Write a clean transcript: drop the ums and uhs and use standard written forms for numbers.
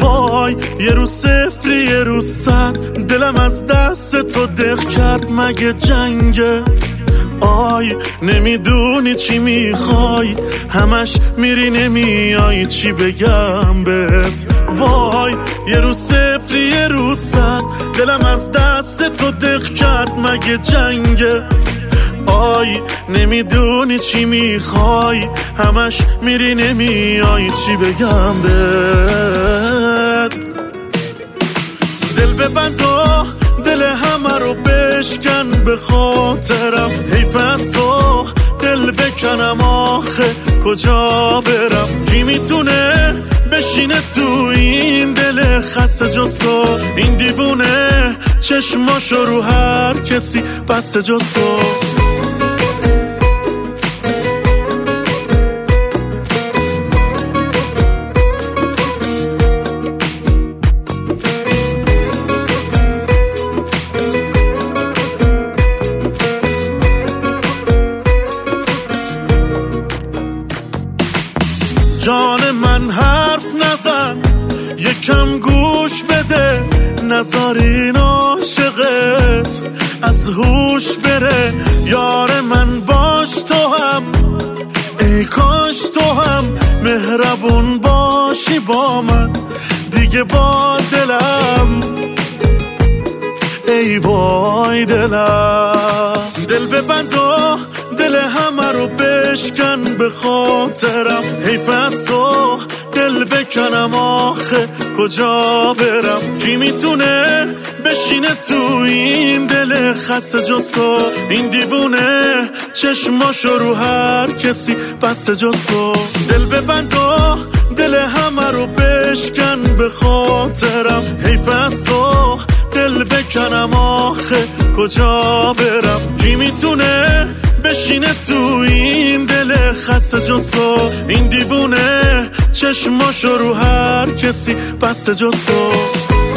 وای یه روز صفری یه روز صد، دلم از دست تو دق کرد مگه جنگه؟ آی نمیدونی چی میخوای، همش میری نمیای، چی بگم بهت؟ وای یه روز صفری یه روز صد، دلم از دست تو دق کرد مگه جنگه؟ آی نمیدونی چی میخوای، همش میری نمیای، چی بگم بهت؟ دل ببند و دل همه رو بشکن به خاطرم، حیف از تو دل بکنم، آخه کجا برم؟ کی میتونه بشینه تو این دل خسته جز تو؟ این دیوونه چشماشو رو هر کسی بسته جز تو. جان من حرف نزن، یکم گوش بده، نذار این عاشقت از هوش بره. یار من باش تو هم، ای کاش تو هم مهربون باشی با من دیگه، با دلم ای وای دلم. دل ببند و دل همه رو بشکن به خاطرم، حیف از تو دل بکنم، آخه کجا برم؟ کی میتونه بشینه تو این دل خسته جز تو؟ این دیوونه چشماشو رو هر کسی بسته جز تو. دل ببند و دل همه رو بشکن به خاطرم، حیف از تو دل بکنم، آخه کجا برم؟ کی میتونه بشینه تو این دل خسته جز تو؟ این دیوونه چشماشو رو هر کسی بسته جز تو.